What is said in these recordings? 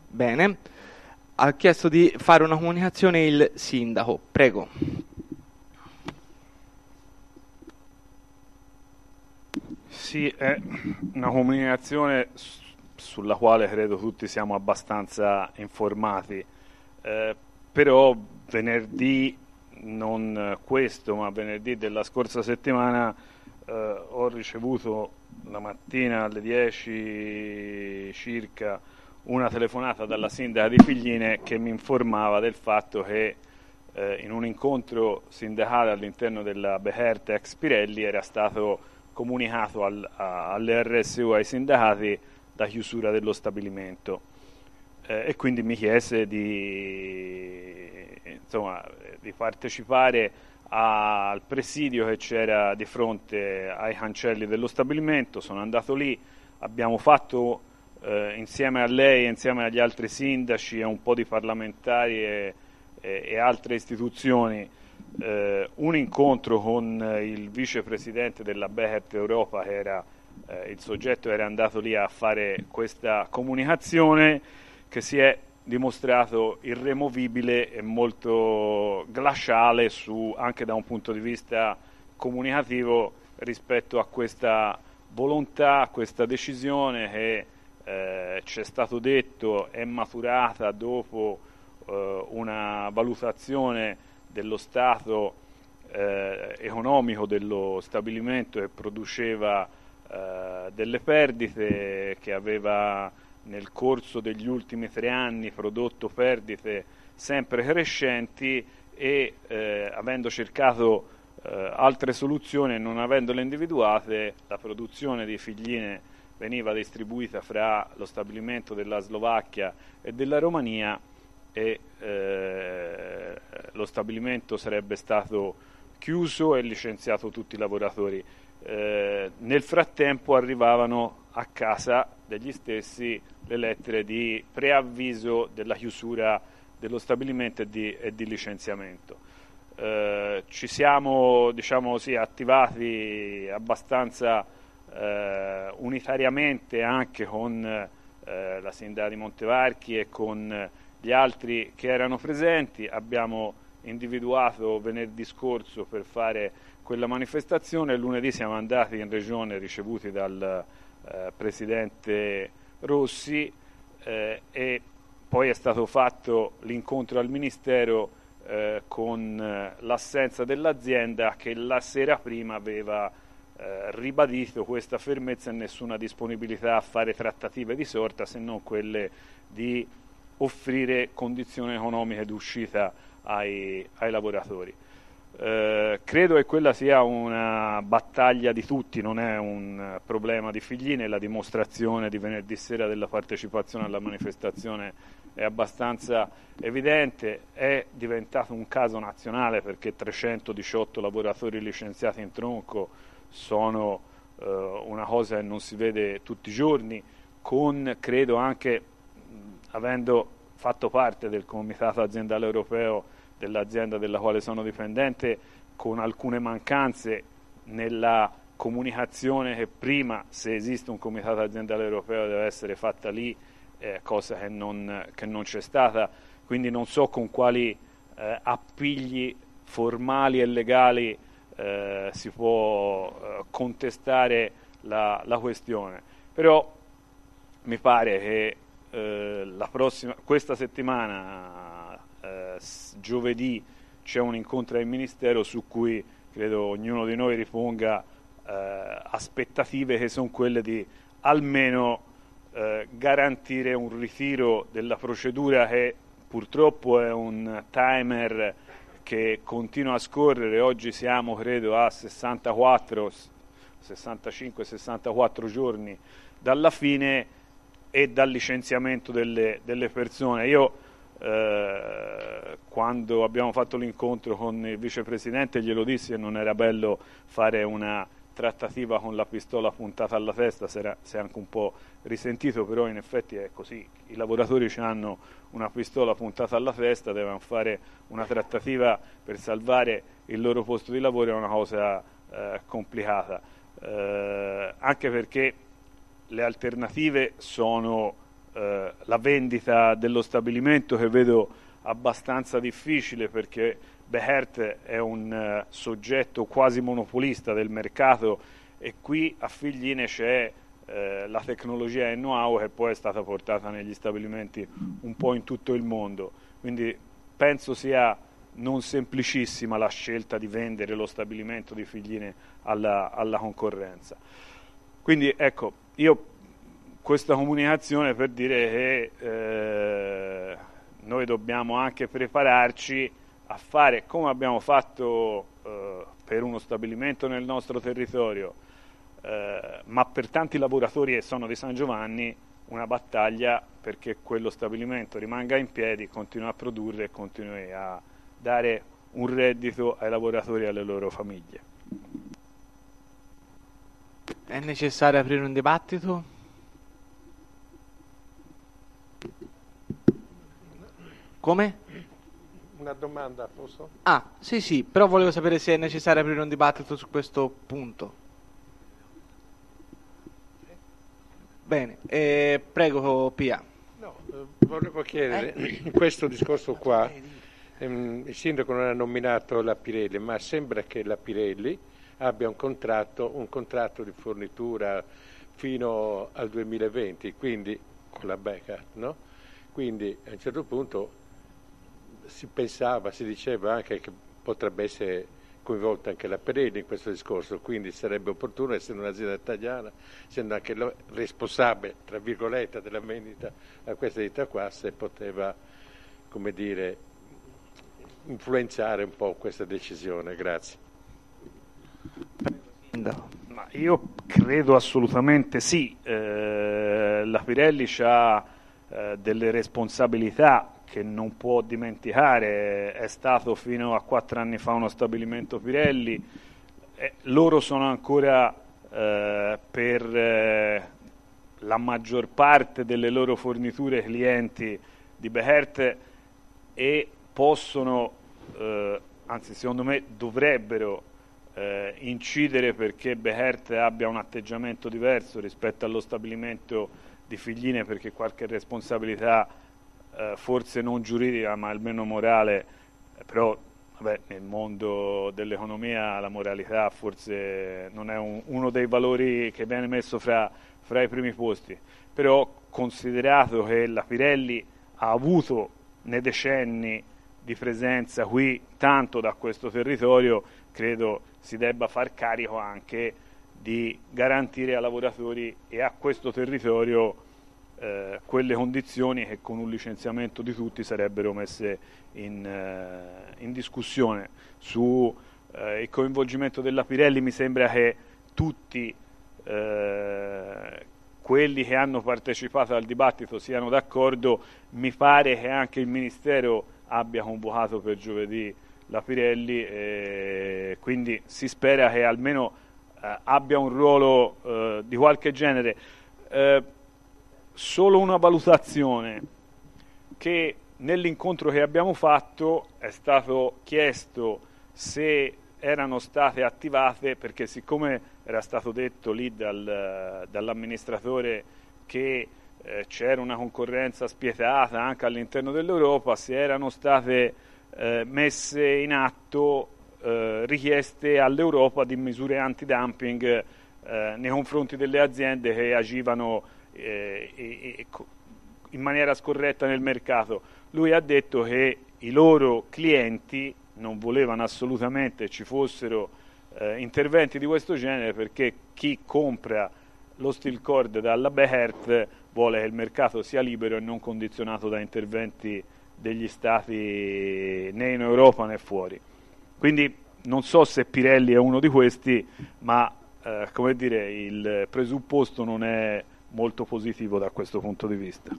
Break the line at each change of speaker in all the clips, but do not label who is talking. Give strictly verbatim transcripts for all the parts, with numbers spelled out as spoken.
Bene. Ha chiesto di fare una comunicazione il sindaco. Prego.
Sì, è una comunicazione sulla quale credo tutti siamo abbastanza informati, eh, però venerdì, non questo, ma venerdì della scorsa settimana, eh, ho ricevuto la mattina alle dieci circa una telefonata dalla sindaca di Figline che mi informava del fatto che eh, in un incontro sindacale all'interno della Beherte ex Pirelli era stato comunicato al, a, alle R S U, ai sindacati, la chiusura dello stabilimento, eh, e quindi mi chiese di, insomma, di partecipare a, al presidio che c'era di fronte ai cancelli dello stabilimento. Sono andato lì, abbiamo fatto eh, insieme a lei e insieme agli altri sindaci e un po' di parlamentari e, e, e altre istituzioni Eh, un incontro con eh, il vicepresidente della Behert Europa, che era eh, il soggetto era andato lì a fare questa comunicazione, che si è dimostrato irremovibile e molto glaciale su, anche da un punto di vista comunicativo, rispetto a questa volontà, a questa decisione che eh, ci è stato detto è maturata dopo eh, una valutazione dello stato eh, economico dello stabilimento, che produceva eh, delle perdite, che aveva nel corso degli ultimi tre anni prodotto perdite sempre crescenti e eh, avendo cercato eh, altre soluzioni e non avendole individuate, la produzione di Figline veniva distribuita fra lo stabilimento della Slovacchia e della Romania e eh, lo stabilimento sarebbe stato chiuso e licenziato tutti i lavoratori. Eh, nel frattempo arrivavano a casa degli stessi le lettere di preavviso della chiusura dello stabilimento e di, e di licenziamento. Eh, ci siamo, diciamo così, attivati abbastanza eh, unitariamente anche con eh, la sindaca di Montevarchi e con gli altri che erano presenti. Abbiamo individuato venerdì scorso per fare quella manifestazione, lunedì siamo andati in regione ricevuti dal eh, presidente Rossi eh, e poi è stato fatto l'incontro al Ministero eh, con eh, l'assenza dell'azienda, che la sera prima aveva eh, ribadito questa fermezza e nessuna disponibilità a fare trattative di sorta, se non quelle di offrire condizioni economiche d'uscita ai, ai lavoratori. Eh, credo che quella sia una battaglia di tutti, non è un problema di Figline. La dimostrazione di venerdì sera della partecipazione alla manifestazione è abbastanza evidente. È diventato un caso nazionale perché trecentodiciotto lavoratori licenziati in tronco sono eh, una cosa che non si vede tutti i giorni, con credo anche avendo fatto parte del comitato aziendale europeo dell'azienda della quale sono dipendente, con alcune mancanze nella comunicazione che prima, se esiste un comitato aziendale europeo, deve essere fatta lì, eh, cosa che non, che non c'è stata, quindi non so con quali eh, appigli formali e legali eh, si può eh, contestare la, la questione, però mi pare che Eh, la prossima, questa settimana, eh, giovedì, c'è un incontro al Ministero su cui credo ognuno di noi riponga eh, aspettative che sono quelle di almeno eh, garantire un ritiro della procedura, che purtroppo è un timer che continua a scorrere. Oggi siamo credo a sessantaquattro, sessantacinque sessantaquattro giorni dalla fine e dal licenziamento delle, delle persone. Io eh, quando abbiamo fatto l'incontro con il vicepresidente glielo dissi che non era bello fare una trattativa con la pistola puntata alla testa, si è anche un po' risentito, però in effetti è così, i lavoratori hanno una pistola puntata alla testa, devono fare una trattativa per salvare il loro posto di lavoro, è una cosa eh, complicata, eh, anche perché le alternative sono eh, la vendita dello stabilimento, che vedo abbastanza difficile perché Beheart è un uh, soggetto quasi monopolista del mercato e qui a Figline c'è eh, la tecnologia e il know-how che poi è stata portata negli stabilimenti un po' in tutto il mondo, quindi penso sia non semplicissima la scelta di vendere lo stabilimento di Figline alla, alla concorrenza. Quindi ecco, io questa comunicazione per dire che eh, noi dobbiamo anche prepararci a fare, come abbiamo fatto eh, per uno stabilimento nel nostro territorio, eh, ma per tanti lavoratori che sono di San Giovanni, una battaglia perché quello stabilimento rimanga in piedi, continui a produrre e continui a dare un reddito ai lavoratori e alle loro famiglie.
È necessario aprire un dibattito? Come?
Una domanda, posso?
Ah, sì, sì, però volevo sapere se è necessario aprire un dibattito su questo punto. Bene, eh, prego Pia.
No, eh, volevo chiedere, eh? in questo discorso qua, ehm, il sindaco non ha nominato la Pirelli, ma sembra che la Pirelli abbia un contratto, un contratto di fornitura fino al duemilaventi, quindi con la Beheart, no? Quindi a un certo punto si pensava, si diceva anche che potrebbe essere coinvolta anche la Pirelli in questo discorso, quindi sarebbe opportuno, essendo un'azienda italiana, essendo anche responsabile, tra virgolette, della vendita a questa ditta qua, se poteva, come dire, influenzare un po' questa decisione. Grazie.
Ma io credo assolutamente sì, eh, la Pirelli ha eh, delle responsabilità che non può dimenticare, è stato fino a quattro anni fa uno stabilimento Pirelli, eh, loro sono ancora eh, per eh, la maggior parte delle loro forniture clienti di Beheart e possono, eh, anzi secondo me dovrebbero eh, incidere perché Beheart abbia un atteggiamento diverso rispetto allo stabilimento di Figline, perché qualche responsabilità Eh, forse non giuridica ma almeno morale, eh, però vabbè, nel mondo dell'economia la moralità forse non è un, uno dei valori che viene messo fra, fra i primi posti, però considerato che la Pirelli ha avuto nei decenni di presenza qui tanto da questo territorio, credo si debba far carico anche di garantire ai lavoratori e a questo territorio Eh, quelle condizioni che con un licenziamento di tutti sarebbero messe in, eh, in discussione. Su eh, il coinvolgimento della Pirelli mi sembra che tutti eh, quelli che hanno partecipato al dibattito siano d'accordo, mi pare che anche il Ministero abbia convocato per giovedì la Pirelli, e quindi si spera che almeno eh, abbia un ruolo eh, di qualche genere. Eh, Solo una valutazione, che nell'incontro che abbiamo fatto è stato chiesto se erano state attivate, perché siccome era stato detto lì dal, dall'amministratore che eh, c'era una concorrenza spietata anche all'interno dell'Europa, se erano state eh, messe in atto eh, richieste all'Europa di misure antidumping eh, nei confronti delle aziende che agivano Eh, e, e, in maniera scorretta nel mercato. Lui ha detto che i loro clienti non volevano assolutamente ci fossero eh, interventi di questo genere, perché chi compra lo steel cord dalla Beheart vuole che il mercato sia libero e non condizionato da interventi degli stati né in Europa né fuori. Quindi non so se Pirelli è uno di questi, ma eh, come dire, il presupposto non è molto positivo da questo punto di vista.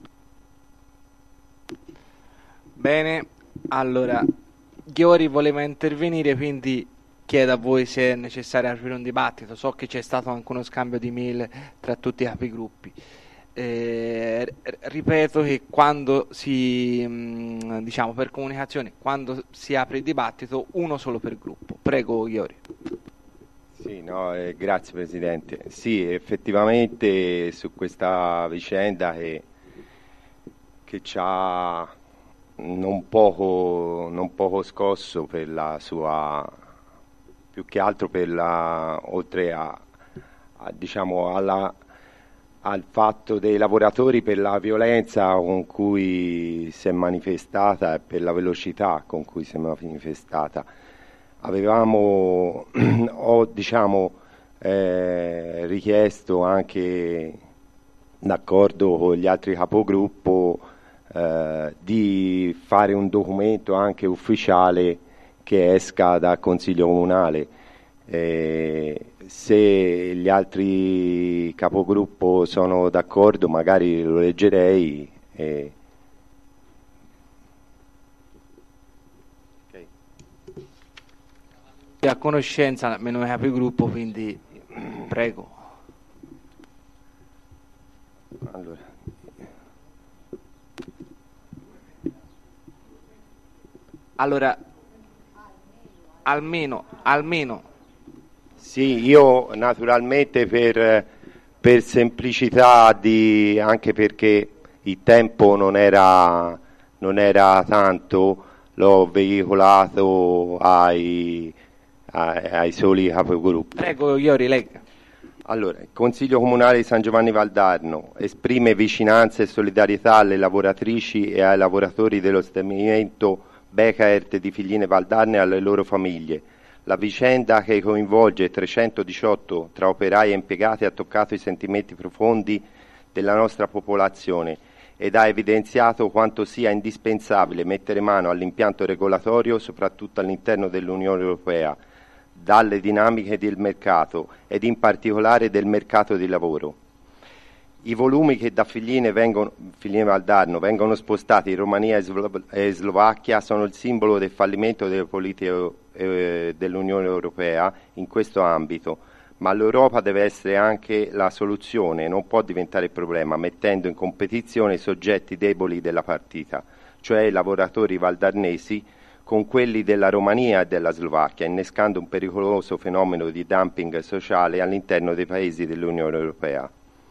Bene, allora Ghiori voleva intervenire, quindi chiedo a voi se è necessario aprire un dibattito. So che c'è stato anche uno scambio di mail tra tutti i capigruppi. Eh, ripeto che quando si mh, diciamo per comunicazione, quando si apre il dibattito, uno solo per gruppo. Prego Ghiori.
Sì, no, eh, grazie Presidente. Sì, effettivamente su questa vicenda che che ci ha non poco, non poco scosso per la sua, più che altro per la, oltre a, a diciamo alla, al fatto dei lavoratori, per la violenza con cui si è manifestata e per la velocità con cui si è manifestata. Avevamo ho diciamo eh, richiesto anche d'accordo con gli altri capogruppo eh, di fare un documento anche ufficiale che esca dal Consiglio Comunale. Eh, se gli altri capogruppo sono d'accordo, magari lo leggerei. Eh.
Okay. A conoscenza meno capogruppo, quindi prego.
Allora.
Allora, almeno, almeno.
Sì, io naturalmente per, per semplicità, di, anche perché il tempo non era, non era tanto, l'ho veicolato ai, ai, ai soli capogruppo.
Prego, Iori, legga.
Allora, il Consiglio Comunale di San Giovanni Valdarno esprime vicinanza e solidarietà alle lavoratrici e ai lavoratori dello stabilimento Bekaert di Figline Valdarno e alle loro famiglie. La vicenda che coinvolge trecentodiciotto tra operai e impiegati ha toccato i sentimenti profondi della nostra popolazione ed ha evidenziato quanto sia indispensabile mettere mano all'impianto regolatorio, soprattutto all'interno dell'Unione Europea, dalle dinamiche del mercato ed in particolare del mercato di lavoro. I volumi che da Figline, vengono, Figline Valdarno vengono spostati in Romania e, Slo- e Slovacchia sono il simbolo del fallimento delle politiche eh, dell'Unione Europea in questo ambito, ma l'Europa deve essere anche la soluzione, non può diventare il problema, mettendo in competizione i soggetti deboli della partita, cioè i lavoratori valdarnesi, con quelli della Romania e della Slovacchia, innescando un pericoloso fenomeno di dumping sociale all'interno dei paesi dell'Unione Europea.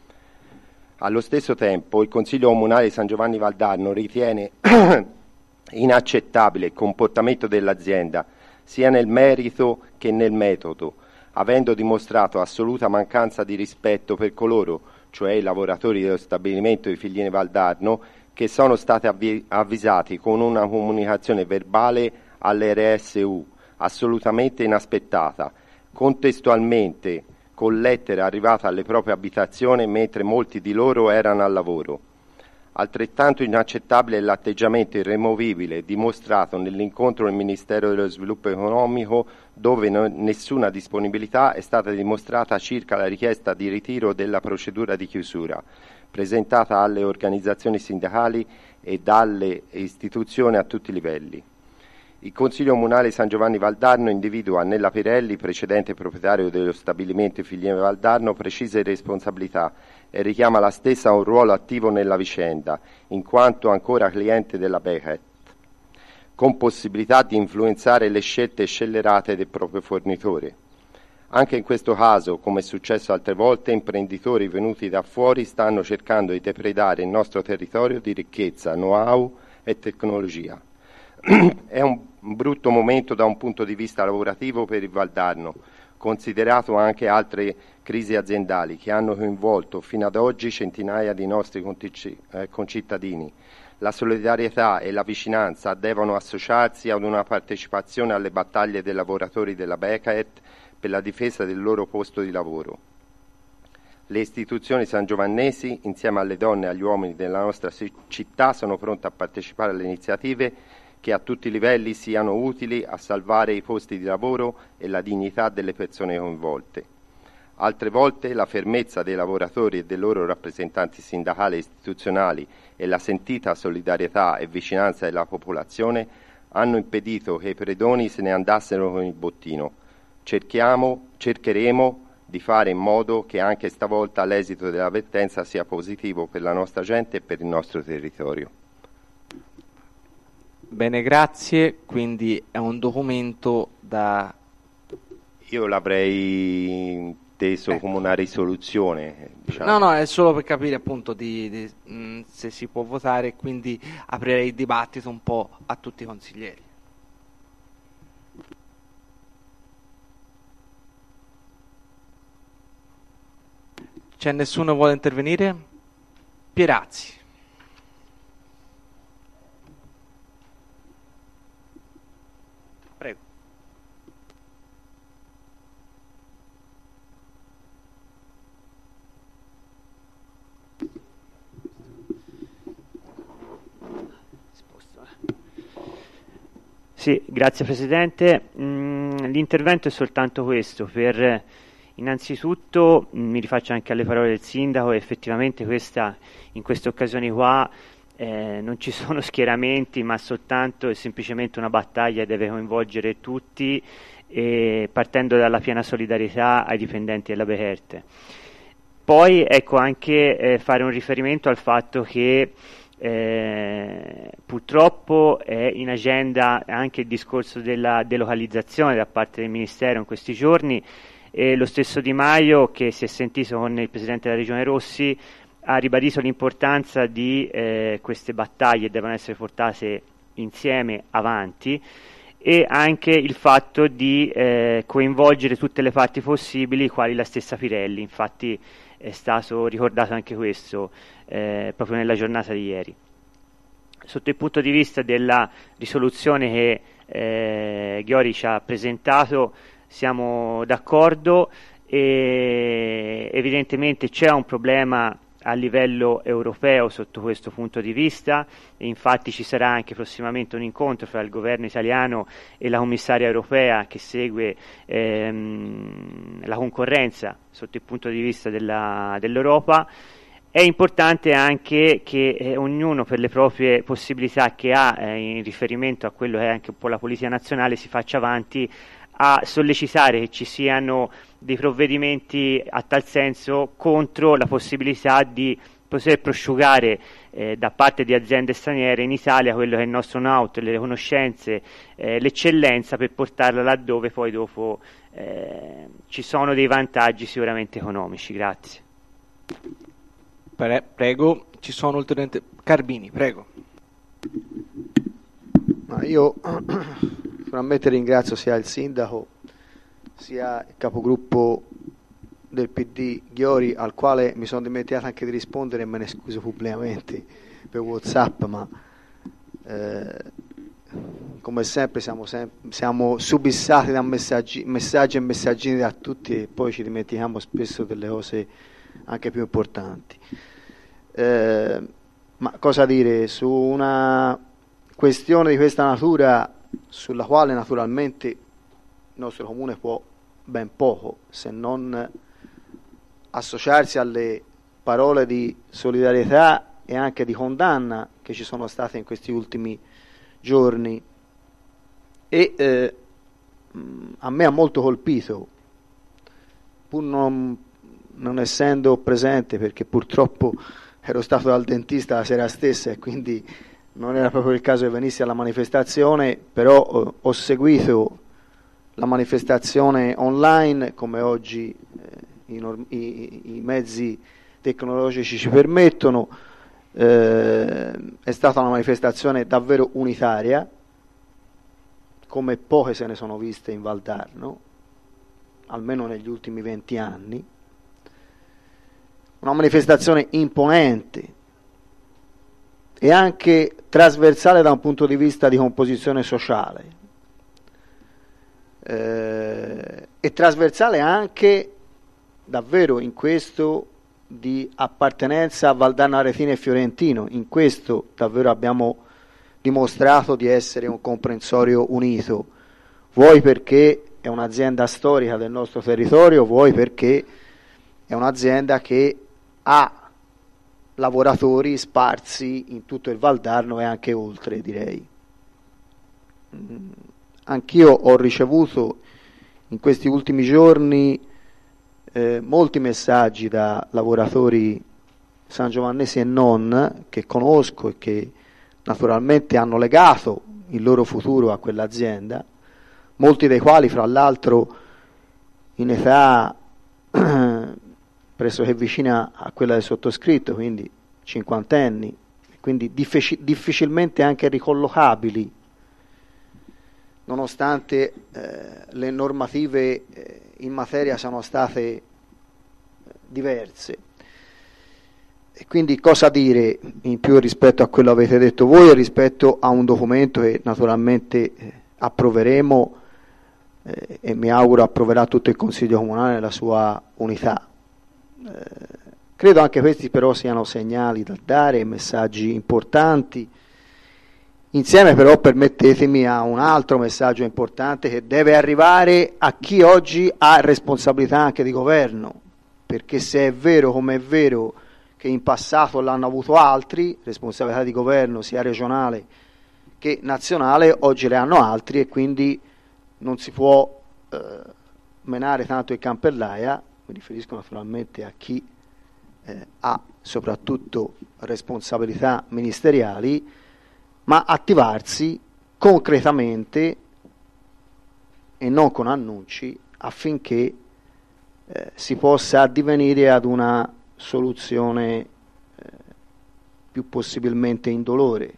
Allo stesso tempo il Consiglio Comunale di San Giovanni Valdarno ritiene inaccettabile il comportamento dell'azienda sia nel merito che nel metodo, avendo dimostrato assoluta mancanza di rispetto per coloro, cioè i lavoratori dello stabilimento di Figline Valdarno, che sono stati avvi- avvisati con una comunicazione verbale all'R S U, assolutamente inaspettata, contestualmente con lettere arrivate alle proprie abitazioni mentre molti di loro erano al lavoro. Altrettanto inaccettabile è l'atteggiamento irremovibile dimostrato nell'incontro del Ministero dello Sviluppo Economico, dove non, nessuna disponibilità è stata dimostrata circa la richiesta di ritiro della procedura di chiusura, presentata alle organizzazioni sindacali e dalle istituzioni a tutti i livelli. Il Consiglio Comunale di San Giovanni Valdarno individua nella Pirelli, precedente proprietario dello stabilimento Figline Valdarno, precise responsabilità e richiama la stessa a un ruolo attivo nella vicenda, in quanto ancora cliente della Bekaert, con possibilità di influenzare le scelte scellerate del proprio fornitore. Anche in questo caso, come è successo altre volte, imprenditori venuti da fuori stanno cercando di depredare il nostro territorio di ricchezza, know-how e tecnologia. È un brutto momento da un punto di vista lavorativo per il Valdarno, considerato anche altre crisi aziendali che hanno coinvolto fino ad oggi centinaia di nostri concittadini. La solidarietà e la vicinanza devono associarsi ad una partecipazione alle battaglie dei lavoratori della Bekaert per la difesa del loro posto di lavoro. Le istituzioni sangiovannesi, insieme alle donne e agli uomini della nostra città, sono pronte a partecipare alle iniziative che a tutti i livelli siano utili a salvare i posti di lavoro e la dignità delle persone coinvolte. Altre volte la fermezza dei lavoratori e dei loro rappresentanti sindacali e istituzionali e la sentita solidarietà e vicinanza della popolazione hanno impedito che i predoni se ne andassero con il bottino. Cerchiamo, cercheremo di fare in modo che anche stavolta l'esito dell'avvertenza sia positivo per la nostra gente e per il nostro territorio.
Bene, grazie. Quindi è un documento da...
Io l'avrei inteso ecco. come una risoluzione, diciamo.
No, no, è solo per capire appunto di, di, mh, se si può votare e quindi aprire il dibattito un po' a tutti i consiglieri. C'è nessuno che vuole intervenire? Pierazzi. Prego.
Sì, grazie Presidente. Mm, l'intervento è soltanto questo, per innanzitutto mh, mi rifaccio anche alle parole del Sindaco, e effettivamente questa, in queste occasioni qua eh, non ci sono schieramenti, ma soltanto e semplicemente una battaglia deve coinvolgere tutti, e partendo dalla piena solidarietà ai dipendenti della Beherte. Poi ecco anche eh, fare un riferimento al fatto che Eh, purtroppo è in agenda anche il discorso della delocalizzazione da parte del Ministero in questi giorni, e lo stesso Di Maio, che si è sentito con il Presidente della Regione Rossi, ha ribadito l'importanza di eh, queste battaglie che devono essere portate insieme avanti, e anche il fatto di eh, coinvolgere tutte le parti possibili, quali la stessa Pirelli. Infatti è stato ricordato anche questo eh, proprio nella giornata di ieri. Sotto il punto di vista della risoluzione che eh, Ghiori ci ha presentato, siamo d'accordo, e evidentemente c'è un problema a livello europeo sotto questo punto di vista, e infatti ci sarà anche prossimamente un incontro fra il governo italiano e la commissaria europea che segue ehm, la concorrenza sotto il punto di vista della, dell'Europa. È importante anche che eh, ognuno, per le proprie possibilità che ha eh, in riferimento a quello che è anche un po' la politica nazionale, si faccia avanti a sollecitare che ci siano dei provvedimenti a tal senso contro la possibilità di poter prosciugare eh, da parte di aziende straniere in Italia quello che è il nostro know-how, le conoscenze, eh, l'eccellenza, per portarla laddove poi dopo eh, ci sono dei vantaggi sicuramente economici. Grazie.
Pre- prego, ci sono ulteriormente... Carbini, prego.
Ma io sicuramente ringrazio sia il Sindaco sia il capogruppo del P D Ghiori, al quale mi sono dimenticato anche di rispondere, e me ne scuso pubblicamente per WhatsApp, ma eh, come sempre siamo, sem- siamo subissati da messaggi, messaggi e messaggini da tutti, e poi ci dimentichiamo spesso delle cose anche più importanti. Eh, ma cosa dire su una questione di questa natura, sulla quale naturalmente il nostro comune può ben poco, se non associarsi alle parole di solidarietà e anche di condanna che ci sono state in questi ultimi giorni. E eh, a me ha molto colpito, pur non, non essendo presente, perché purtroppo ero stato dal dentista la sera stessa e quindi non era proprio il caso che venissi alla manifestazione, però eh, ho seguito la manifestazione online, come oggi eh, i, i, i mezzi tecnologici ci permettono. Eh, è stata una manifestazione davvero unitaria, come poche se ne sono viste in Valdarno, almeno negli ultimi venti anni. Una manifestazione imponente e anche trasversale da un punto di vista di composizione sociale, eh, e trasversale anche davvero in questo di appartenenza a Valdarno Aretino e Fiorentino. In questo davvero abbiamo dimostrato di essere un comprensorio unito, vuoi perché è un'azienda storica del nostro territorio, vuoi perché è un'azienda che ha lavoratori sparsi in tutto il Valdarno e anche oltre, direi. Anch'io ho ricevuto in questi ultimi giorni eh, molti messaggi da lavoratori sangiovannesi e non, che conosco e che naturalmente hanno legato il loro futuro a quell'azienda, molti dei quali fra l'altro in età pressoché vicina a quella del sottoscritto, quindi cinquantenni, quindi diffici- difficilmente anche ricollocabili, nonostante eh, le normative eh, in materia siano state eh, diverse. E quindi cosa dire in più rispetto a quello che avete detto voi e rispetto a un documento che naturalmente eh, approveremo eh, e mi auguro approverà tutto il Consiglio Comunale nella sua unità. Eh, credo anche questi però siano segnali da dare, messaggi importanti. Insieme però permettetemi a un altro messaggio importante che deve arrivare a chi oggi ha responsabilità anche di governo, perché se è vero come è vero che in passato l'hanno avuto altri, responsabilità di governo sia regionale che nazionale, oggi le hanno altri e quindi non si può eh, menare tanto il campellaia, mi riferisco naturalmente a chi eh, ha soprattutto responsabilità ministeriali, ma attivarsi concretamente e non con annunci affinché eh, si possa addivenire ad una soluzione eh, più possibilmente indolore.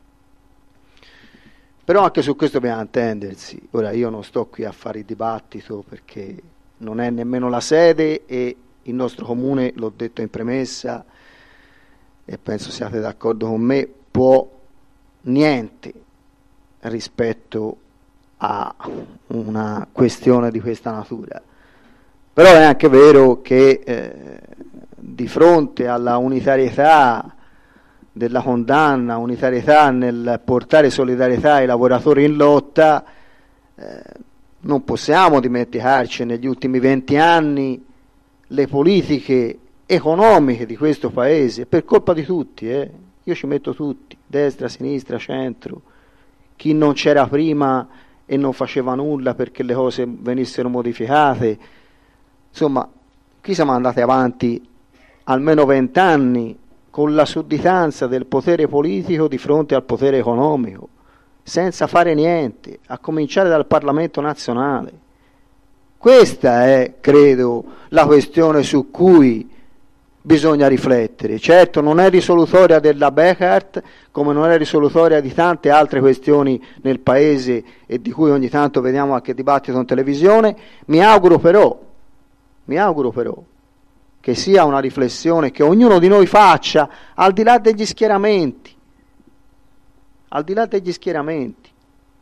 Però anche su questo bisogna intendersi. Ora io non sto qui a fare il dibattito perché non è nemmeno la sede e il nostro comune, l'ho detto in premessa e penso siate d'accordo con me, può niente rispetto a una questione di questa natura. Però è anche vero che eh, di fronte alla unitarietà della condanna, unitarietà nel portare solidarietà ai lavoratori in lotta, eh, non possiamo dimenticarci negli ultimi venti anni le politiche economiche di questo paese, per colpa di tutti, eh, io ci metto tutti, destra, sinistra, centro, chi non c'era prima e non faceva nulla perché le cose venissero modificate, insomma, qui siamo andati avanti almeno vent'anni con la sudditanza del potere politico di fronte al potere economico, senza fare niente, a cominciare dal Parlamento nazionale. Questa è, credo, la questione su cui bisogna riflettere. Certo, non è risolutoria della Bekaert, come non è risolutoria di tante altre questioni nel Paese e di cui ogni tanto vediamo anche dibattito in televisione. Mi auguro però, mi auguro però che sia una riflessione che ognuno di noi faccia al di là degli schieramenti, al di là degli schieramenti,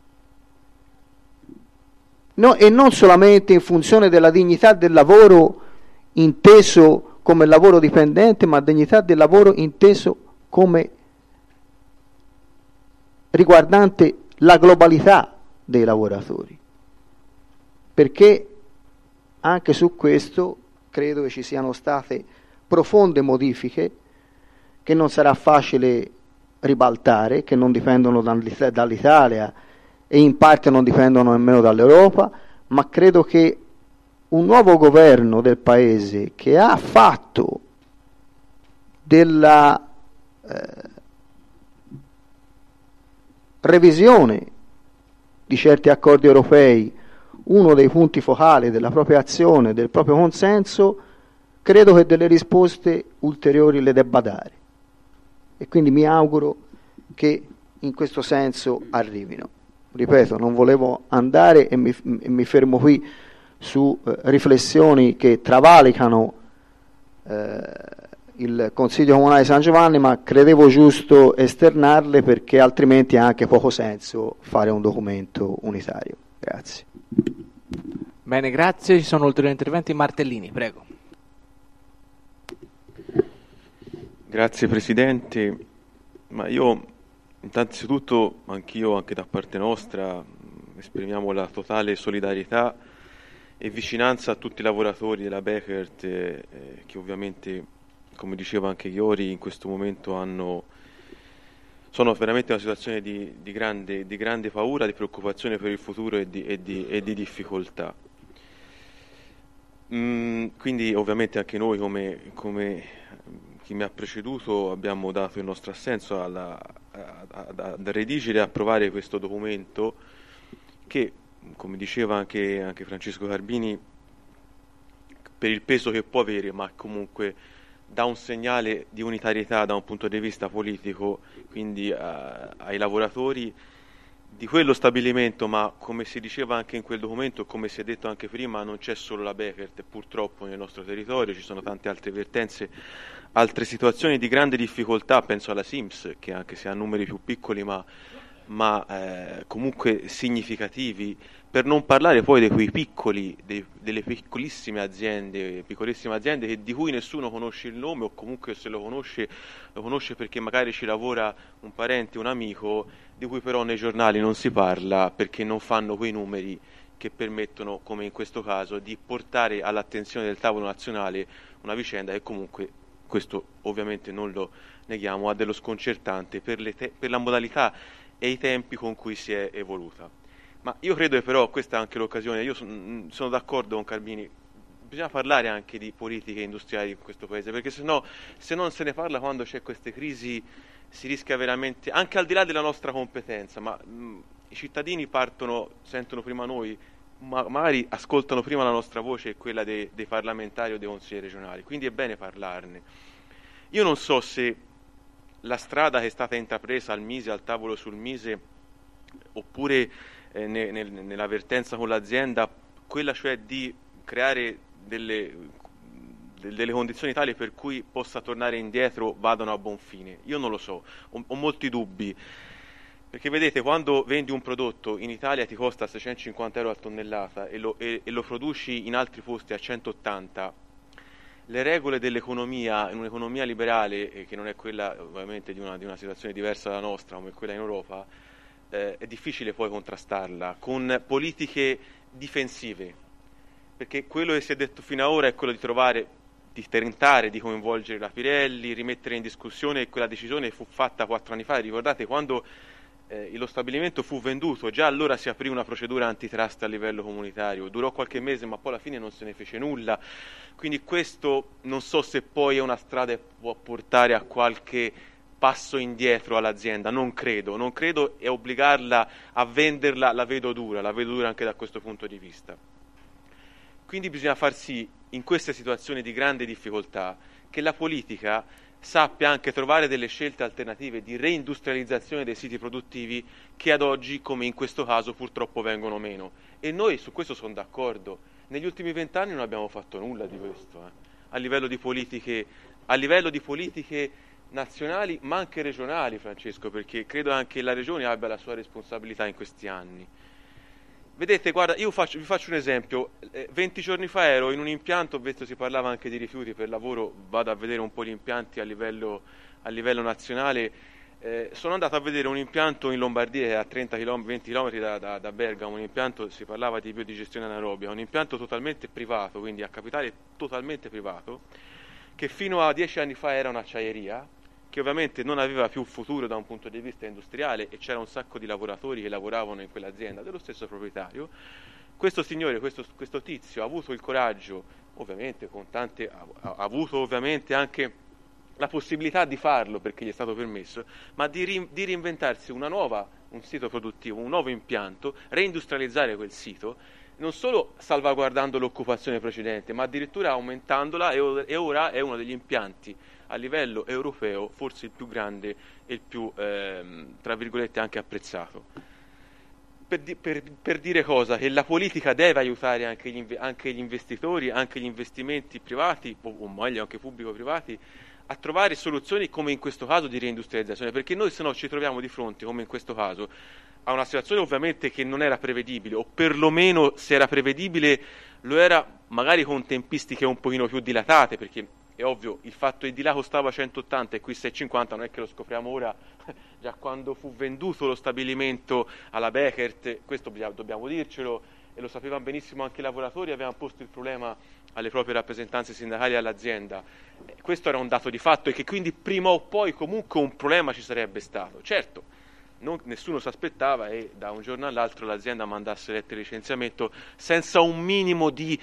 no, e non solamente in funzione della dignità del lavoro inteso come lavoro dipendente, ma dignità del lavoro inteso come riguardante la globalità dei lavoratori, perché anche su questo credo che ci siano state profonde modifiche che non sarà facile ribaltare, che non dipendono dall'Italia e in parte non dipendono nemmeno dall'Europa, ma credo che un nuovo governo del Paese che ha fatto della eh, revisione di certi accordi europei uno dei punti focali della propria azione, del proprio consenso, credo che delle risposte ulteriori le debba dare e quindi mi auguro che in questo senso arrivino. Ripeto, non volevo andare e mi, e mi fermo qui su eh, riflessioni che travalicano eh, il Consiglio Comunale di San Giovanni, ma credevo giusto esternarle perché altrimenti ha anche poco senso fare un documento unitario. Grazie.
Bene, grazie. Ci sono ulteriori interventi. Martellini, prego.
Grazie Presidente. Ma io innanzitutto, anch'io anche da parte nostra, esprimiamo la totale solidarietà e vicinanza a tutti i lavoratori della Bekaert eh, che ovviamente, come diceva anche Iori, in questo momento hanno sono veramente in una situazione di, di, grande, di grande paura, di preoccupazione per il futuro e di, e di, e di difficoltà. Mm, quindi ovviamente anche noi come, come chi mi ha preceduto abbiamo dato il nostro assenso alla, a, a, a, a redigere e approvare questo documento che, come diceva anche, anche Francesco Carbini, per il peso che può avere, ma comunque dà un segnale di unitarietà da un punto di vista politico, quindi uh, ai lavoratori di quello stabilimento, ma come si diceva anche in quel documento, come si è detto anche prima, non c'è solo la Bekaert purtroppo nel nostro territorio, ci sono tante altre vertenze, altre situazioni di grande difficoltà, penso alla Sims, che anche se ha numeri più piccoli ma, ma eh, comunque significativi, per non parlare poi di quei piccoli, dei, delle piccolissime aziende, piccolissime aziende che, di cui nessuno conosce il nome, o comunque se lo conosce, lo conosce perché magari ci lavora un parente, un amico, di cui però nei giornali non si parla perché non fanno quei numeri che permettono, come in questo caso, di portare all'attenzione del tavolo nazionale una vicenda che comunque, questo ovviamente non lo neghiamo, ha dello sconcertante per, le te- per la modalità e i tempi con cui si è evoluta. Ma io credo che però questa è anche l'occasione, io son, sono d'accordo con Carmini, bisogna parlare anche di politiche industriali in questo paese, perché se no, se non se ne parla quando c'è queste crisi si rischia veramente, anche al di là della nostra competenza, ma mh, i cittadini partono, sentono prima noi, ma magari ascoltano prima la nostra voce e quella dei, dei parlamentari o dei consiglieri regionali, quindi è bene parlarne. Io non so se la strada che è stata intrapresa al Mise, al tavolo sul Mise, oppure eh, ne, nel, nell'avvertenza con l'azienda, quella cioè di creare delle, delle condizioni tali per cui possa tornare indietro, vadano a buon fine. Io non lo so, ho, ho molti dubbi, perché vedete, quando vendi un prodotto in Italia ti costa seicentocinquanta euro a tonnellata e lo, e, e lo produci in altri posti a centottanta, le regole dell'economia, in un'economia liberale, eh, che non è quella ovviamente di una, di una situazione diversa dalla nostra come quella in Europa, eh, è difficile poi contrastarla con politiche difensive, perché quello che si è detto fino ad ora è quello di trovare, di tentare di coinvolgere la Pirelli, rimettere in discussione quella decisione che fu fatta quattro anni fa. Ricordate quando eh, lo stabilimento fu venduto, già allora si aprì una procedura antitrust a livello comunitario, durò qualche mese ma poi alla fine non se ne fece nulla, quindi questo non so se poi è una strada che può portare a qualche passo indietro all'azienda, non credo, non credo, e obbligarla a venderla la vedo dura, la vedo dura anche da questo punto di vista. Quindi bisogna far sì, in queste situazioni di grande difficoltà, che la politica sappia anche trovare delle scelte alternative di reindustrializzazione dei siti produttivi che ad oggi, come in questo caso, purtroppo vengono meno. E noi su questo sono d'accordo. Negli ultimi vent'anni non abbiamo fatto nulla di questo, eh. a livello di politiche, a livello di politiche nazionali ma anche regionali, Francesco, perché credo anche la regione abbia la sua responsabilità in questi anni. Vedete, guarda, io faccio, vi faccio un esempio. Eh, venti giorni fa ero in un impianto, visto si parlava anche di rifiuti per lavoro, vado a vedere un po' gli impianti a livello, a livello nazionale. Eh, sono andato a vedere un impianto in Lombardia a trenta chilometri, venti chilometri da, da, da Bergamo, un impianto, si parlava di biodigestione anaerobia, un impianto totalmente privato, quindi a capitale totalmente privato, che fino a dieci anni fa era un'acciaieria, che ovviamente non aveva più futuro da un punto di vista industriale e c'era un sacco di lavoratori che lavoravano in quell'azienda dello stesso proprietario. Questo signore, questo, questo tizio ha avuto il coraggio, ovviamente con tante, ha, ha avuto ovviamente anche la possibilità di farlo perché gli è stato permesso, ma di, ri, di reinventarsi una nuova, un sito produttivo, un nuovo impianto, reindustrializzare quel sito, non solo salvaguardando l'occupazione precedente, ma addirittura aumentandola, e, e ora è uno degli impianti a livello europeo forse il più grande e il più, ehm, tra virgolette, anche apprezzato. Per, di, per, per dire cosa? Che la politica deve aiutare anche gli, anche gli investitori, anche gli investimenti privati, o, o meglio anche pubblico-privati, a trovare soluzioni come in questo caso di reindustrializzazione, perché noi se no ci troviamo di fronte, come in questo caso, a una situazione ovviamente che non era prevedibile, o perlomeno se era prevedibile lo era magari con tempistiche un pochino più dilatate, perché è ovvio, il fatto che di là costava centottanta e qui seicentocinquanta non è che lo scopriamo ora, già quando fu venduto lo stabilimento alla Bekaert, questo dobbiamo dircelo, e lo sapevano benissimo anche i lavoratori, avevano posto il problema alle proprie rappresentanze sindacali e all'azienda. Questo era un dato di fatto e che quindi prima o poi comunque un problema ci sarebbe stato. Certo, non, nessuno si aspettava e da un giorno all'altro l'azienda mandasse lettere di licenziamento senza un minimo di,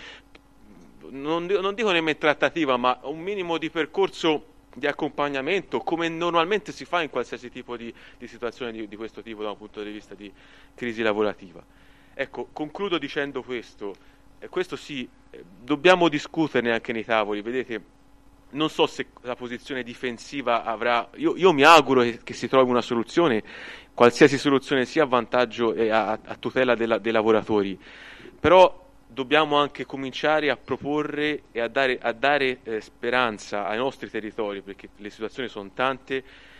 non, non dico nemmeno trattativa, ma un minimo di percorso di accompagnamento, come normalmente si fa in qualsiasi tipo di, di situazione di, di questo tipo da un punto di vista di crisi lavorativa. Ecco, concludo dicendo questo. E questo sì, eh, dobbiamo discuterne anche nei tavoli, vedete. Non so se la posizione difensiva avrà, io, io mi auguro che, che si trovi una soluzione, qualsiasi soluzione sia a vantaggio e a, a tutela della, dei lavoratori, però dobbiamo anche cominciare a proporre e a dare, a dare eh, speranza ai nostri territori, perché le situazioni sono tante,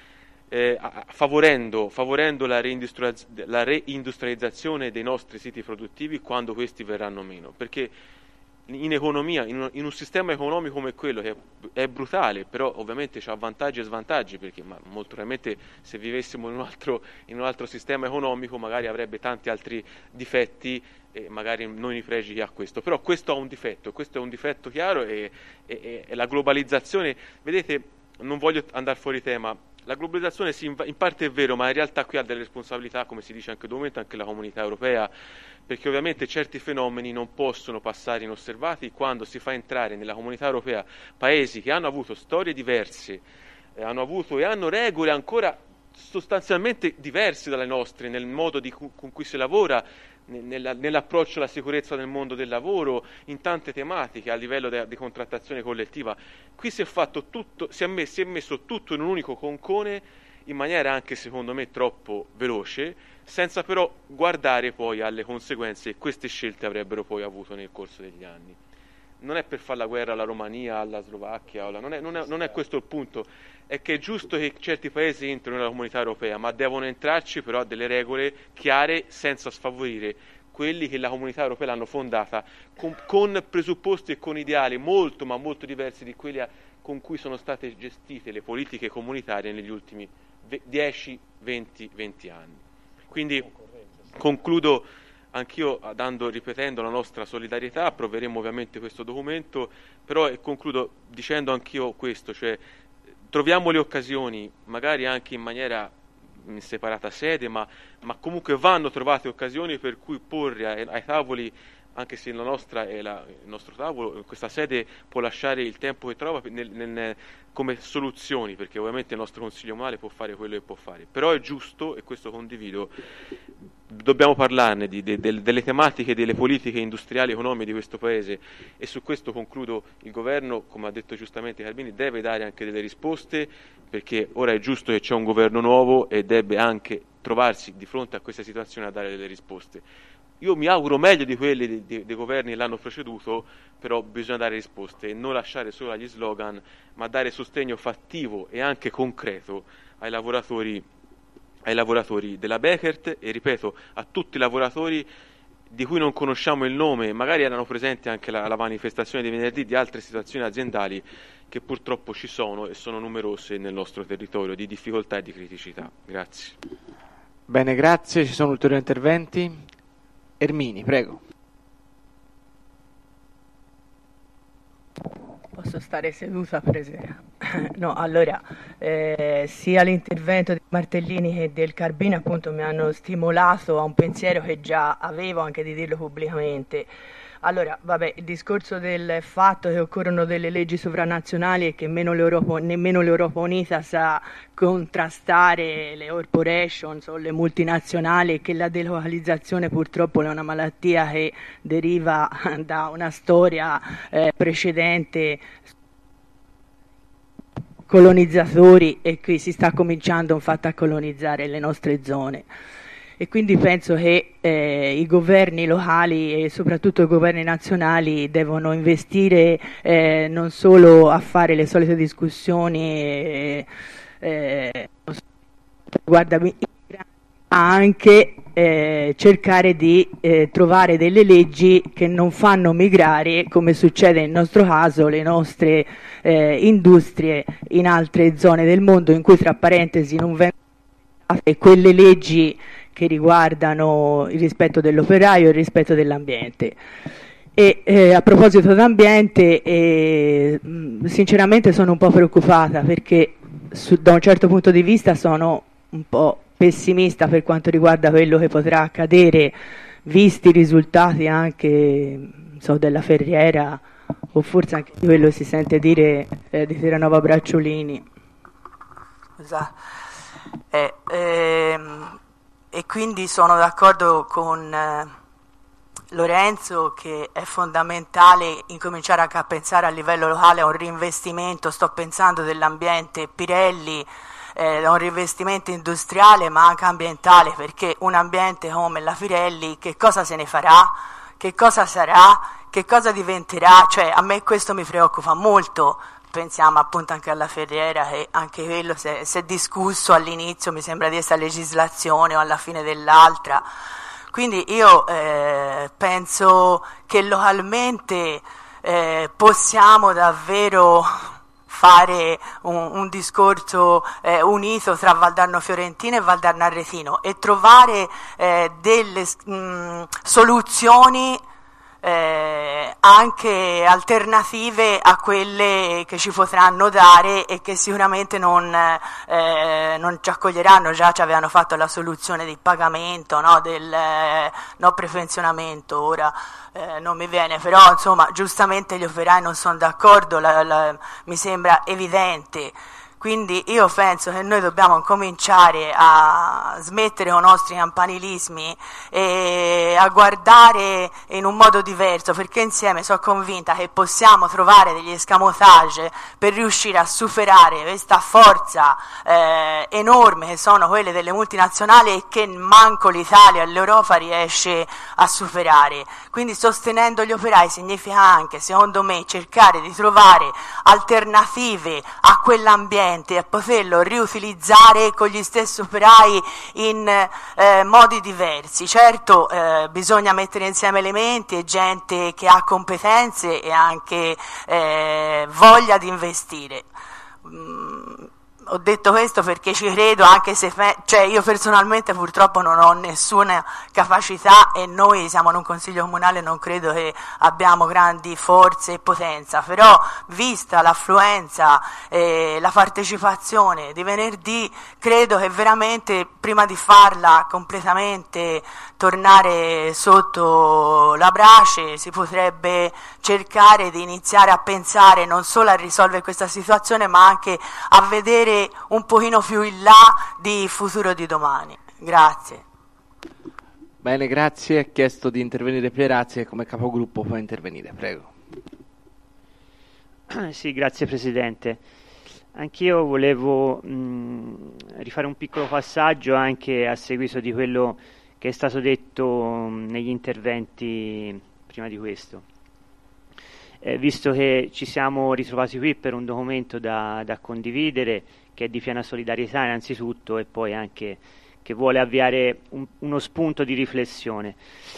eh, a, favorendo, favorendo la, reindustrializz- la reindustrializzazione dei nostri siti produttivi quando questi verranno meno, perché in economia, in un, in un sistema economico come quello che è, è brutale, però ovviamente ha vantaggi e svantaggi, perché ma, molto probabilmente se vivessimo in un, altro, in un altro sistema economico magari avrebbe tanti altri difetti e magari non i pregi che ha questo, però questo ha un difetto, questo è un difetto chiaro e, e, e la globalizzazione, vedete, non voglio andare fuori tema, la globalizzazione sì, in parte è vero, ma in realtà qui ha delle responsabilità, come si dice anche documento, anche la comunità europea, perché ovviamente certi fenomeni non possono passare inosservati quando si fa entrare nella comunità europea paesi che hanno avuto storie diverse, eh, hanno avuto e hanno regole ancora sostanzialmente diverse dalle nostre nel modo di, con cui si lavora, nella, nell'approccio alla sicurezza nel mondo del lavoro, in tante tematiche a livello de, di contrattazione collettiva. Qui si è fatto tutto, si è, messo, si è messo tutto in un unico concone in maniera anche secondo me troppo veloce, senza però guardare poi alle conseguenze che queste scelte avrebbero poi avuto nel corso degli anni. Non è per fare la guerra alla Romania, alla Slovacchia, alla, non, è, non, è, non è questo il punto, è che è giusto che certi paesi entrino nella comunità europea, ma devono entrarci però a delle regole chiare senza sfavorire quelli che la comunità europea l'hanno fondata con, con presupposti e con ideali molto ma molto diversi di quelli a, con cui sono state gestite le politiche comunitarie negli ultimi dieci, venti, venti anni. Quindi concludo anch'io dando, ripetendo la nostra solidarietà, approveremo ovviamente questo documento, però e concludo dicendo anch'io questo, cioè troviamo le occasioni, magari anche in maniera in separata sede, ma, ma comunque vanno trovate occasioni per cui porre ai, ai tavoli, anche se la nostra è la, il nostro tavolo, questa sede può lasciare il tempo che trova nel, nel, come soluzioni, perché ovviamente il nostro Consiglio Comunale può fare quello che può fare, però è giusto, e questo condivido, dobbiamo parlarne di, de, de, delle tematiche, delle politiche industriali e economiche di questo Paese, e su questo concludo, il Governo, come ha detto giustamente Carbini, deve dare anche delle risposte, perché ora è giusto che c'è un governo nuovo e deve anche trovarsi di fronte a questa situazione a dare delle risposte. Io mi auguro meglio di quelli dei, dei, dei governi che l'hanno preceduto, però bisogna dare risposte e non lasciare solo agli slogan, ma dare sostegno fattivo e anche concreto ai lavoratori, ai lavoratori della Bekaert e, ripeto, a tutti i lavoratori di cui non conosciamo il nome, magari erano presenti anche la, la manifestazione di venerdì di altre situazioni aziendali che purtroppo ci sono e sono numerose nel nostro territorio di difficoltà e di criticità. Grazie.
Bene, grazie. Ci sono ulteriori interventi? Ermini, prego.
Posso stare seduta, Presidente? No, allora, eh, sia l'intervento di Martellini che del Carbini appunto mi hanno stimolato a un pensiero che già avevo, anche di dirlo pubblicamente. Allora, vabbè, il discorso del fatto che occorrono delle leggi sovranazionali e che meno l'Europa, nemmeno l'Europa Unita sa contrastare le corporations o le multinazionali, e che la delocalizzazione purtroppo è una malattia che deriva da una storia eh, precedente, colonizzatori, e qui si sta cominciando infatti a colonizzare le nostre zone. E quindi penso che eh, i governi locali e soprattutto i governi nazionali devono investire eh, non solo a fare le solite discussioni eh, eh, riguardo ma anche eh, cercare di eh, trovare delle leggi che non fanno migrare, come succede nel nostro caso, le nostre eh, industrie in altre zone del mondo, in cui tra parentesi non vengono fatte quelle leggi che riguardano il rispetto dell'operaio e il rispetto dell'ambiente. E eh, a proposito d'ambiente, eh, sinceramente sono un po' preoccupata, perché su, da un certo punto di vista sono un po' pessimista per quanto riguarda quello che potrà accadere, visti i risultati anche so, della Ferriera, o forse anche di quello che si sente dire eh, di Terranova Bracciolini. Esatto. Eh, ehm, e quindi sono d'accordo con eh, Lorenzo che è fondamentale incominciare anche a pensare a livello locale a un reinvestimento, sto pensando dell'ambiente Pirelli, eh, a un reinvestimento industriale ma anche ambientale, perché un ambiente come la Pirelli che cosa se ne farà, che cosa sarà, che cosa diventerà, cioè a me questo mi preoccupa molto. Pensiamo appunto anche alla Ferriera, che anche quello si è, si è discusso all'inizio, mi sembra di essere legislazione o alla fine dell'altra. Quindi io eh, penso che localmente eh, possiamo davvero fare un, un discorso eh, unito tra Valdarno Fiorentino e Valdarno Arretino e trovare eh, delle mh, soluzioni Eh, anche alternative a quelle che ci potranno dare e che sicuramente non, eh, non ci accoglieranno. Già ci avevano fatto la soluzione di pagamento, no, del eh, no prepensionamento, ora eh, non mi viene, però insomma giustamente gli operai non sono d'accordo, la, la, mi sembra evidente. Quindi io penso che noi dobbiamo cominciare a smettere con i nostri campanilismi e a guardare in un modo diverso, perché insieme sono convinta che possiamo trovare degli escamotage per riuscire a superare questa forza eh, enorme che sono quelle delle multinazionali e che manco l'Italia e l'Europa riesce a superare. Quindi sostenendo gli operai significa anche, secondo me, cercare di trovare alternative a quell'ambiente e poterlo riutilizzare con gli stessi operai in eh, modi diversi. Certo eh, bisogna mettere insieme elementi e gente che ha competenze e anche eh, voglia di investire. Mm. Ho detto questo perché ci credo, anche se cioè io personalmente purtroppo non ho nessuna capacità e noi siamo in un consiglio comunale, non credo che abbiamo grandi forze e potenza, però vista l'affluenza e la partecipazione di venerdì credo che veramente prima di farla completamente tornare sotto la brace si potrebbe cercare di iniziare a pensare non solo a risolvere questa situazione ma anche a vedere un pochino più in là di futuro di domani. Grazie.
Bene, grazie. Ha chiesto di intervenire Pierazzi e come capogruppo può intervenire, prego.
Sì, grazie Presidente. Anch'io volevo mh, rifare un piccolo passaggio anche a seguito di quello che è stato detto mh, negli interventi prima di questo. Eh, visto che ci siamo ritrovati qui per un documento da, da condividere, che è di piena solidarietà innanzitutto e poi anche che vuole avviare un, uno spunto di riflessione.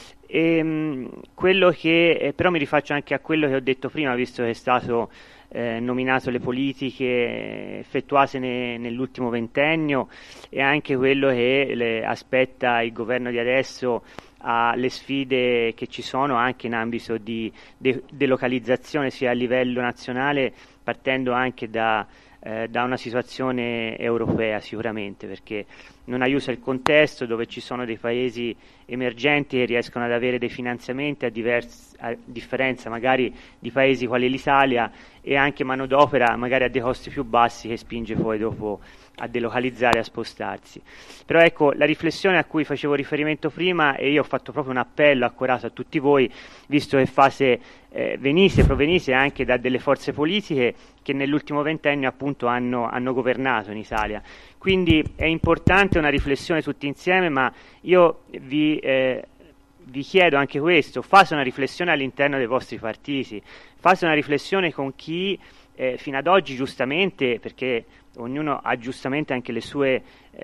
E, mh, quello che, eh, però mi rifaccio anche a quello che ho detto prima, visto che è stato eh, nominato le politiche effettuate ne, nell'ultimo ventennio e anche quello che le aspetta il governo di adesso alle sfide che ci sono anche in ambito di de- delocalizzazione sia a livello nazionale, partendo anche da, eh, da una situazione europea sicuramente, perché non aiuta il contesto dove ci sono dei paesi emergenti che riescono ad avere dei finanziamenti a, divers- a differenza magari di paesi quali l'Italia e anche manodopera magari a dei costi più bassi che spinge poi dopo a delocalizzare, a spostarsi. Però ecco, la riflessione a cui facevo riferimento prima, e io ho fatto proprio un appello accorato a tutti voi, visto che fase eh, venite, provenite anche da delle forze politiche che nell'ultimo ventennio appunto hanno, hanno governato in Italia. Quindi è importante una riflessione tutti insieme, ma io vi, eh, vi chiedo anche questo: fate una riflessione all'interno dei vostri partiti, fate una riflessione con chi eh, fino ad oggi giustamente, perché ognuno ha giustamente anche le sue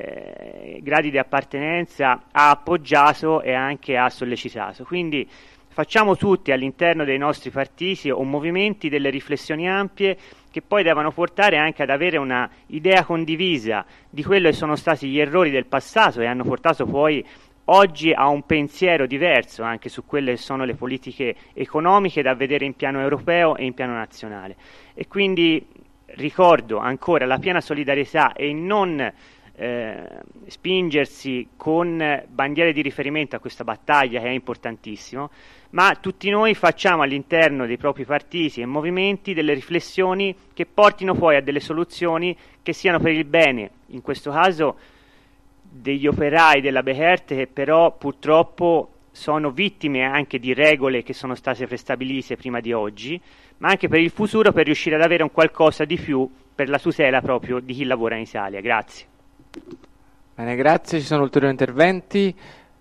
eh, gradi di appartenenza, ha appoggiato e anche ha sollecitato. Quindi facciamo tutti all'interno dei nostri partiti o movimenti delle riflessioni ampie che poi devono portare anche ad avere una idea condivisa di quello che sono stati gli errori del passato e hanno portato poi oggi a un pensiero diverso anche su quelle che sono le politiche economiche da vedere in piano europeo e in piano nazionale. E quindi ricordo ancora la piena solidarietà e non eh, spingersi con bandiere di riferimento a questa battaglia che è importantissimo, ma tutti noi facciamo all'interno dei propri partiti e movimenti delle riflessioni che portino poi a delle soluzioni che siano per il bene, in questo caso degli operai della Bekaert, che però purtroppo sono vittime anche di regole che sono state prestabilite prima di oggi, ma anche per il futuro, per riuscire ad avere un qualcosa di più per la tutela proprio di chi lavora in Italia. Grazie.
Bene, grazie. Ci sono ulteriori interventi?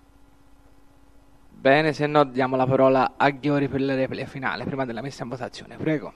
Bene, se no diamo la parola a Ghiori per la replica finale, prima della messa in votazione. Prego.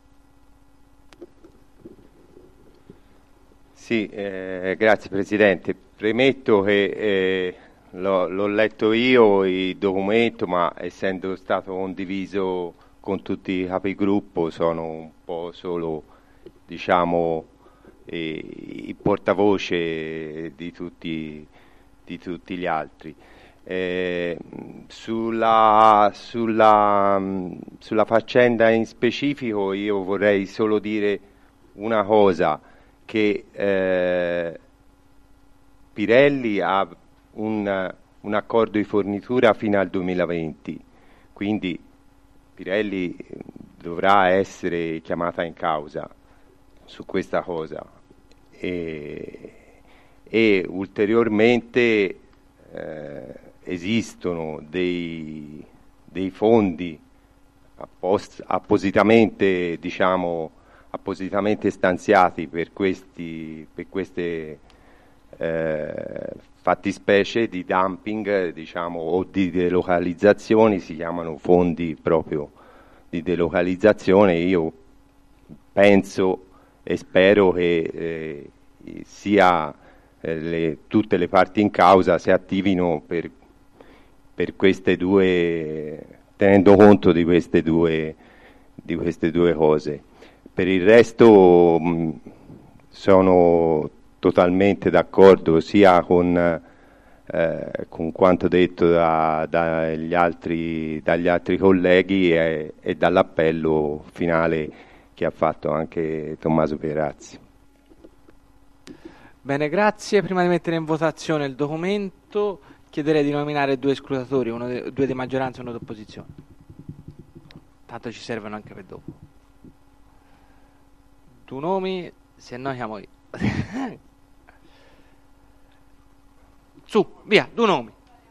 Sì, eh, grazie Presidente. Premetto che eh, l'ho, l'ho letto io il documento, ma essendo stato condiviso con tutti i capigruppo sono un po' solo, diciamo, eh, il portavoce di tutti, di tutti gli altri. Eh, sulla, sulla, sulla faccenda in specifico io vorrei solo dire una cosa, che eh, Pirelli ha un, un accordo di fornitura fino al duemilaventi, quindi Pirelli dovrà essere chiamata in causa su questa cosa e, e ulteriormente eh, esistono dei, dei fondi appost, appositamente, diciamo, appositamente stanziati per, questi, per queste eh, fattispecie di dumping, diciamo, o di delocalizzazioni, si chiamano fondi proprio di delocalizzazione. Io penso e spero che eh, sia eh, le, tutte le parti in causa si attivino per, per queste due, tenendo conto di queste due, di queste due cose. Per il resto mh, sono totalmente d'accordo sia con, eh, con quanto detto da, dagli, altri, dagli altri colleghi e, e dall'appello finale che ha fatto anche Tommaso Pierazzi.
Bene, grazie. Prima di mettere in votazione il documento chiederei di nominare due scrutatori, uno de, due di maggioranza e uno di opposizione. Tanto ci servono anche per dopo. Tu nomi, se no chiamo io. Su, via, due nomi.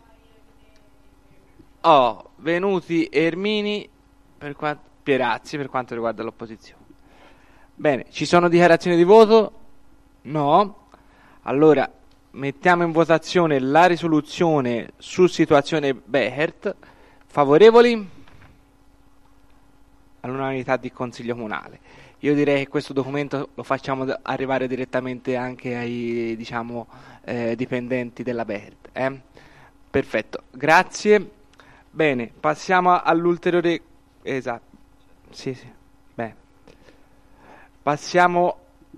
Oh, Venuti e Ermini per quanto, Pierazzi per quanto riguarda l'opposizione. Bene, ci sono dichiarazioni di voto? No. Allora, mettiamo in votazione la risoluzione su situazione Bechert. Favorevoli? All'unanimità di Consiglio Comunale. Io direi che questo documento lo facciamo arrivare direttamente anche ai, diciamo, eh, dipendenti della Bechert. Eh? Perfetto, grazie. Bene, passiamo all'ulteriore. Esatto. Sì, sì. Beh. Passiamo